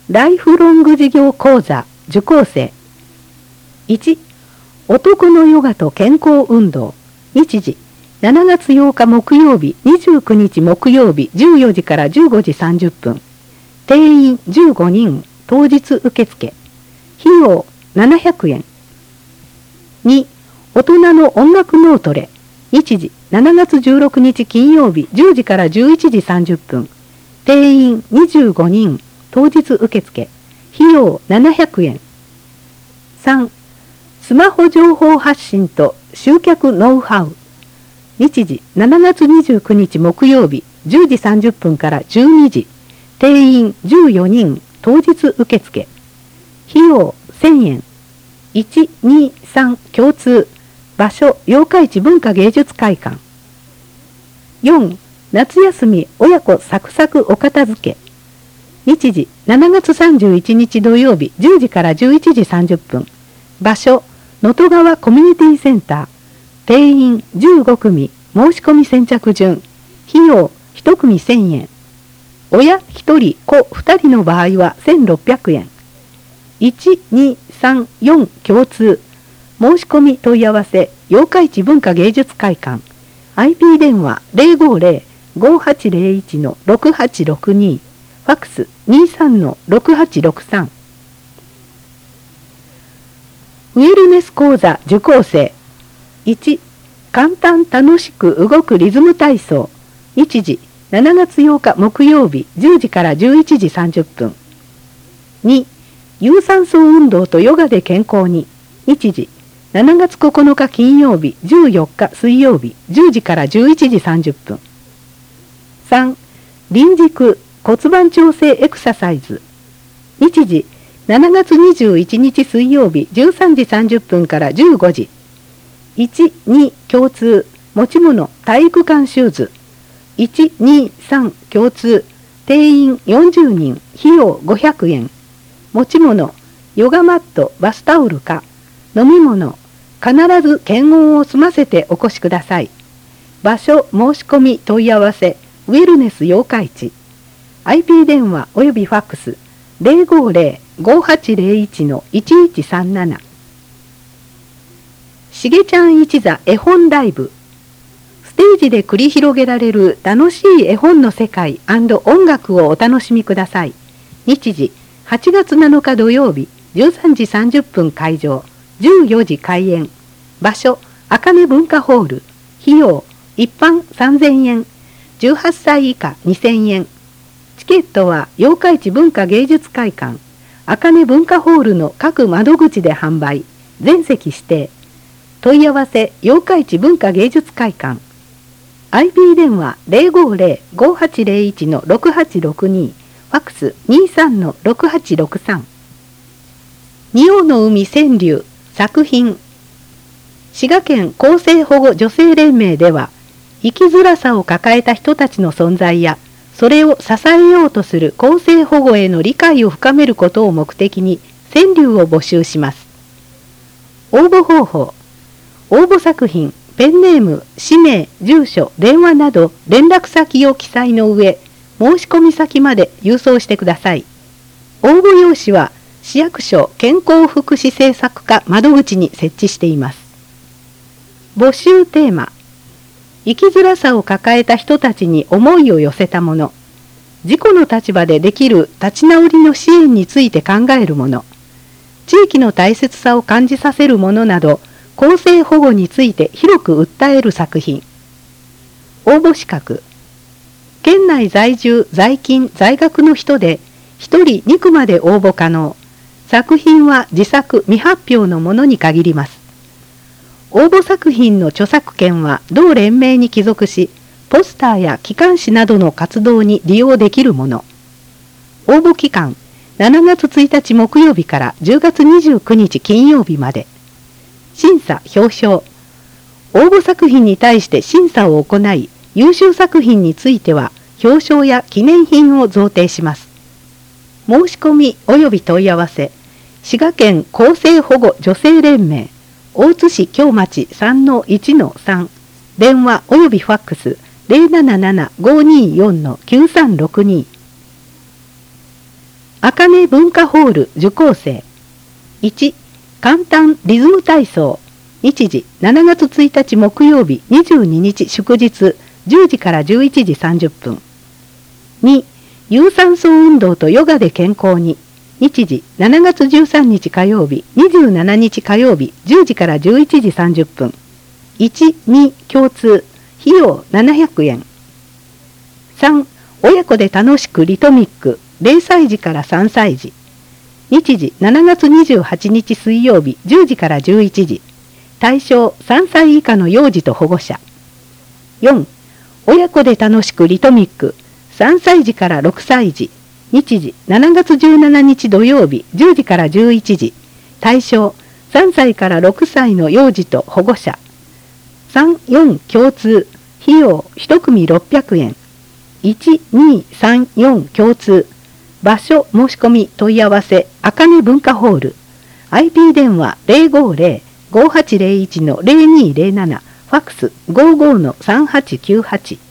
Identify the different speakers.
Speaker 1: ライフロング事業講座受講生。1、男のヨガと健康運動。日時、7月8日木曜日、29日木曜日、14時から15時30分。定員15人、当日受付。費用700円。2、大人の音楽脳トレ。日時、7月16日金曜日、10時から11時30分。定員25人、当日受付。費用700円。3、スマホ情報発信と集客ノウハウ。日時、7月29日木曜日、10時30分から12時。定員14人、当日受付。費用1000円。1、2、3共通。場所、八日市文化芸術会館。4、夏休み親子サクサクお片付け。日時、7月31日土曜日、10時から11時30分。場所、能登川コミュニティセンター。定員15組、申し込み先着順。費用1組1000円。親1人、子2人の場合は1600円。1、2、3、4共通。申し込み問い合わせ、八日市文化芸術会館。IP 電話050-5801-6862。ファックス 23-6863。ウェルネス講座受講生。1、簡単楽しく動くリズム体操。日時、7月8日木曜日、10時から11時30分。2、有酸素運動とヨガで健康に。日時、7月9日金曜日、14日水曜日、10時から11時30分。3、臨軸骨盤調整エクササイズ。日時、7月21日水曜日、13時30分から15時。1、2共通、持ち物体育館シューズ。1、2、3共通、定員40人、費用500円。持ち物、ヨガマット、バスタオルか。飲み物、必ず検温を済ませてお越しください。場所、申し込み問い合わせ、ウェルネス八日市。IP 電話およびファックス 050-5801-1137。しげちゃん一座絵本ライブ。ステージで繰り広げられる楽しい絵本の世界&音楽をお楽しみください。日時、8月7日土曜日、13時30分会場、14時開演。場所、あかね文化ホール。費用、一般3000円。18歳以下2000円。チケットは八日市文化芸術会館、あかね文化ホールの各窓口で販売。全席指定。問い合わせ、八日市文化芸術会館。IP 電話050-5801-6862。ファックス 23-6863。仁王の海川柳作品。滋賀県厚生保護女性連盟では、生きづらさを抱えた人たちの存在や、それを支えようとする厚生保護への理解を深めることを目的に川柳を募集します。応募方法。応募作品、ペンネーム、氏名、住所、電話など連絡先を記載の上、申し込み先まで郵送してください。応募用紙は市役所健康福祉政策課窓口に設置しています。募集テーマ。生きづらさを抱えた人たちに思いを寄せたもの。自己の立場でできる立ち直りの支援について考えるもの。地域の大切さを感じさせるものなど、厚生保護について広く訴える作品。応募資格。県内在住、在勤、在学の人で、1人2句まで応募可能。作品は自作未発表のものに限ります。応募作品の著作権は同連盟に帰属し、ポスターや機関誌などの活動に利用できるもの。応募期間、7月1日木曜日から10月29日金曜日まで。審査・表彰。応募作品に対して審査を行い、優秀作品については表彰や記念品を贈呈します。申し込み及び問い合わせ、滋賀県厚生保護女性連盟、大津市京町 3-1-3、電話及びファックス 077-524-9362。 あかね文化ホール受講生。1、簡単リズム体操。日時7月1日木曜日22日祝日10時から11時30分。2、有酸素運動とヨガで健康に。日時7月13日火曜日27日火曜日10時から11時30分。1、2共通。費用700円。3、親子で楽しくリトミック。0歳児から3歳児。日時7月28日水曜日10時から11時。対象3歳以下の幼児と保護者。4、親子で楽しくリトミック。3歳児から6歳児。日時7月17日土曜日10時から11時。対象3歳から6歳の幼児と保護者。3、4共通。費用1組600円。1、2、3、4共通。場所申し込み問い合わせあかね文化ホール。 IP 電話 050-5801-0207。ファックス 55-3898。